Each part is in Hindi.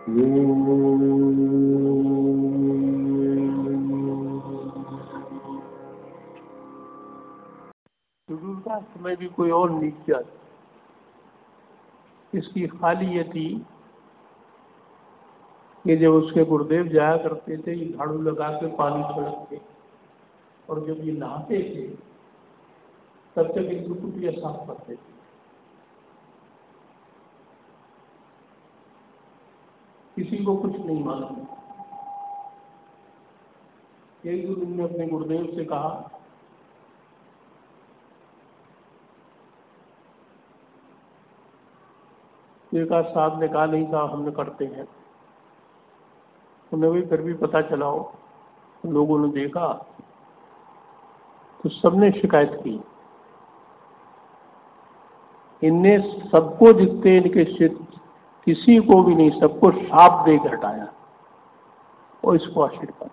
सूर्यास्त में भी कोई और नीति आती। इसकी खाली ये थी कि जब उसके गुरुदेव जाया करते थे, ये झाड़ू लगा के पानी छिड़कते, और जब ये नहाते थे तब तक इनको कुटिया साफ करते थे। किसी को कुछ नहीं मालूम। एक दिन ने अपने गुरुदेव से कहा, एक आध साहब ने कहा नहीं साहब हमने करते हैं। उन्हें भी फिर भी पता चलाओ। लोगों ने देखा तो सबने शिकायत की। इनने सबको दिखते इनके किसी को भी नहीं, सबको शाप दे कर हटाया और इसको आशीर्वाद।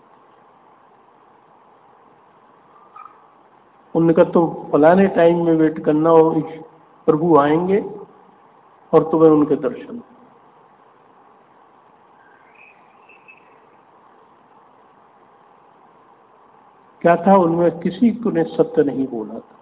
उनका तो फलाने टाइम में वेट करना और प्रभु आएंगे और तुम्हें उनके दर्शन। क्या था उनमें, किसी को ने सत्य नहीं बोला था।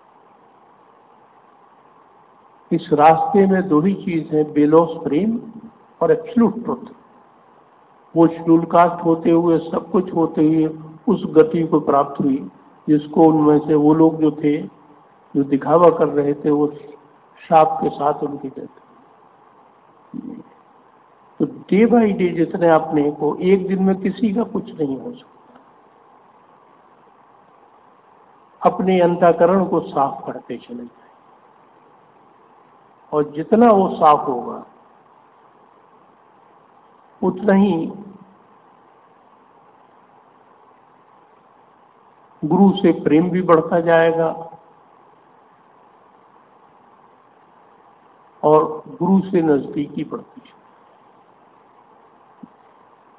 इस रास्ते में दो ही चीज है, बेलौस प्रेम और एब्सोल्यूट ट्रुथ। वो शेड्यूल कास्ट होते हुए, सब कुछ होते हुए उस गति को प्राप्त हुई जिसको उनमें से वो लोग जो थे, जो दिखावा कर रहे थे, वो शाप के साथ उनकी डेथ। तो डे बाई डे जितने अपने को, एक दिन में किसी का कुछ नहीं हो सकता। अपने अंतःकरण को साफ करते चले जाए, और जितना वो साफ होगा उतना ही गुरु से प्रेम भी बढ़ता जाएगा और गुरु से नजदीकी बढ़ती है।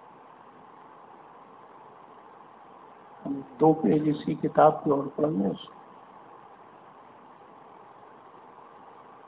हम 2 पेज इसी किताब की और पढ़ने